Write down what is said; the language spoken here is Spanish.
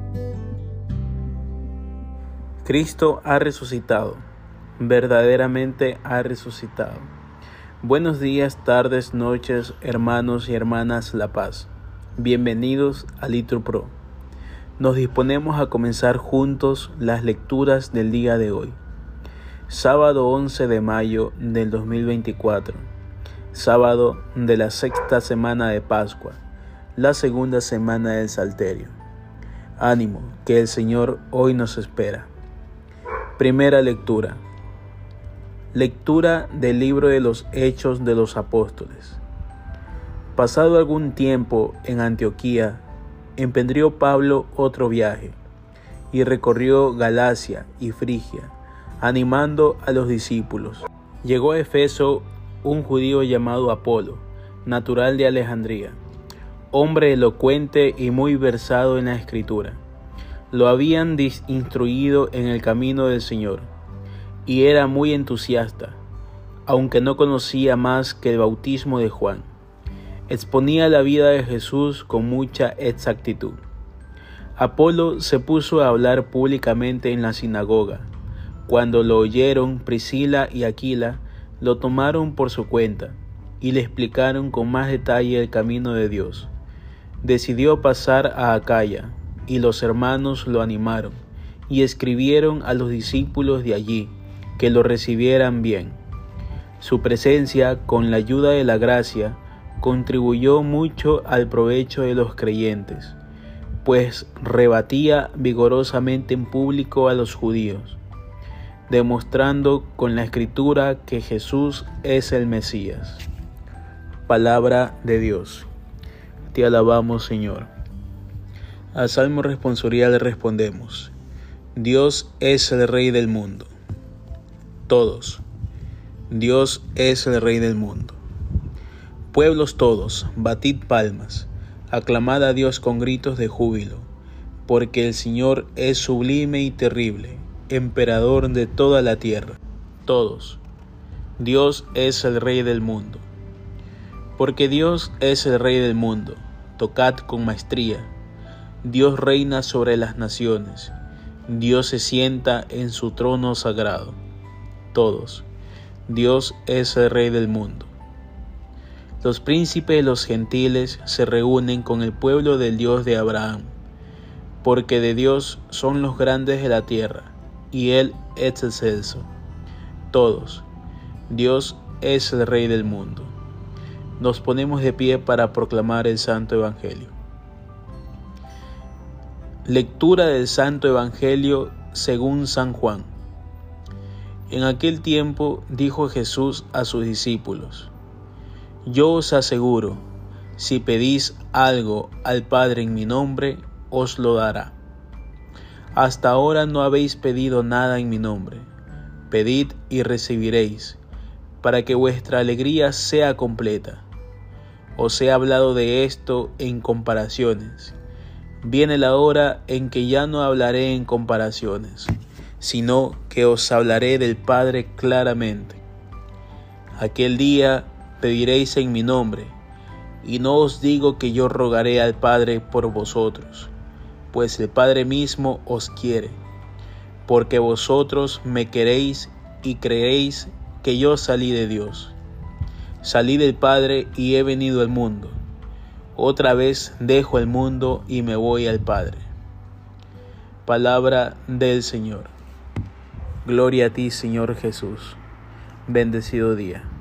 Cristo ha resucitado, verdaderamente ha resucitado. Buenos días, tardes, noches, hermanos y hermanas La Paz. Bienvenidos a Litro Pro. Nos disponemos a comenzar juntos las lecturas del día de hoy. Sábado 11 de mayo del 2024. Sábado de la sexta semana de Pascua, la segunda semana del Salterio. Ánimo, que el Señor hoy nos espera. Primera lectura. Lectura del libro de los Hechos de los Apóstoles. Pasado algún tiempo en Antioquía, emprendió Pablo otro viaje y recorrió Galacia y Frigia, animando a los discípulos. Llegó a Efeso un judío llamado Apolo, natural de Alejandría, hombre elocuente y muy versado en la Escritura. Lo habían instruido en el camino del Señor, y era muy entusiasta, aunque no conocía más que el bautismo de Juan. Exponía la vida de Jesús con mucha exactitud. Apolo se puso a hablar públicamente en la sinagoga. Cuando lo oyeron, Priscila y Aquila lo tomaron por su cuenta y le explicaron con más detalle el camino de Dios. Decidió pasar a Acaya, y los hermanos lo animaron y escribieron a los discípulos de allí que lo recibieran bien. Su presencia, con la ayuda de la gracia, contribuyó mucho al provecho de los creyentes, pues rebatía vigorosamente en público a los judíos, demostrando con la Escritura que Jesús es el Mesías. Palabra de Dios. Te alabamos, Señor. Al Salmo responsorial respondemos: Dios es el Rey del mundo. Todos. Dios es el Rey del mundo. Pueblos todos, batid palmas, aclamad a Dios con gritos de júbilo, porque el Señor es sublime y terrible, emperador de toda la tierra. Todos. Dios es el Rey del mundo. Porque Dios es el Rey del mundo, tocad con maestría. Dios reina sobre las naciones. Dios se sienta en su trono sagrado. Todos. Dios es el Rey del mundo. Los príncipes de los gentiles se reúnen con el pueblo del Dios de Abraham, porque de Dios son los grandes de la tierra, y Él es excelso. Todos. Dios es el Rey del mundo. Nos ponemos de pie para proclamar el Santo Evangelio. Lectura del Santo Evangelio según San Juan. En aquel tiempo dijo Jesús a sus discípulos: Yo os aseguro, si pedís algo al Padre en mi nombre, os lo dará. Hasta ahora no habéis pedido nada en mi nombre. Pedid y recibiréis, para que vuestra alegría sea completa. Os he hablado de esto en comparaciones. Viene la hora en que ya no hablaré en comparaciones, sino que os hablaré del Padre claramente. Aquel día pediréis en mi nombre, y no os digo que yo rogaré al Padre por vosotros, pues el Padre mismo os quiere, porque vosotros me queréis y creéis que yo salí de Dios. Salí del Padre y he venido al mundo. Otra vez dejo el mundo y me voy al Padre. Palabra del Señor. Gloria a ti, Señor Jesús. Bendecido día.